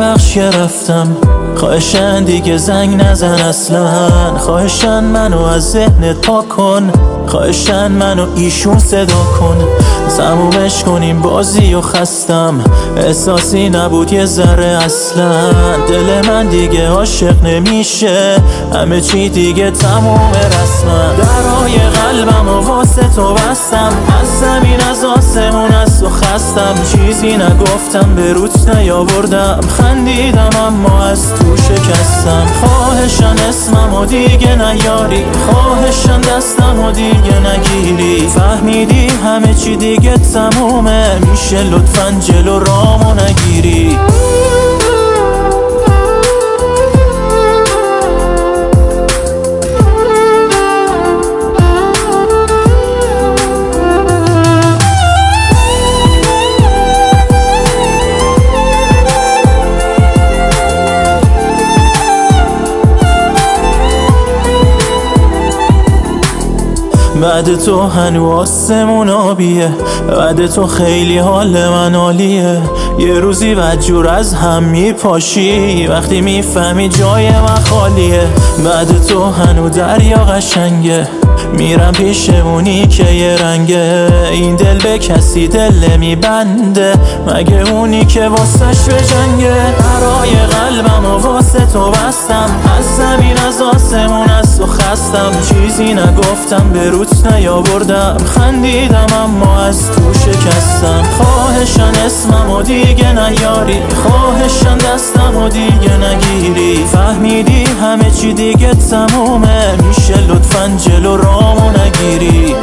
ببخش که رفتم، خواهشن دیگه زنگ نزن اصلا، خواهشن منو از ذهنت پاک کن، خواهشن منو ایشون صدا کن، تمومش کنیم بازی و خستم، احساسی نبود یه ذره اصلا، دل من دیگه عاشق نمیشه، همه چی دیگه تموم رسما، درای قلبم و واسه تو بستم، از زمین از آسمون از تو خستم، چیزی نگفتم به روت نیاوردم، خندیدم اما از تو شکستم، خواهشن اسممو دیگه نیاری، خواهشن دستمو دیگه نگیری، فهمیدی همه چی دیگه تمومه، میشه لطفاً جلو رامو نگیری. بعد تو هنو آسمون آبیه، بعد تو خیلی حال من عالیه، یه روزی بدجور از هم میپاشی وقتی میفهمی جای من خالیه، بعد تو هنو دریا قشنگه، میرم پیشمونی که یه رنگه، این دل به کسی دل میبنده مگه اونی که واسش به جنگه، برای قلبم و واسه تو بستم، از زمین از آسمون از تو خستم، چیزی نگفتم به روت نیاوردم، خندیدم اما از تو شکستم، خواهشن اسممو دیگه نیاری، خواهشن دستمو دیگه نگیری، فهمیدی همه چی دیگه تمومه، میشه لطفاً جلو رامو نگیری.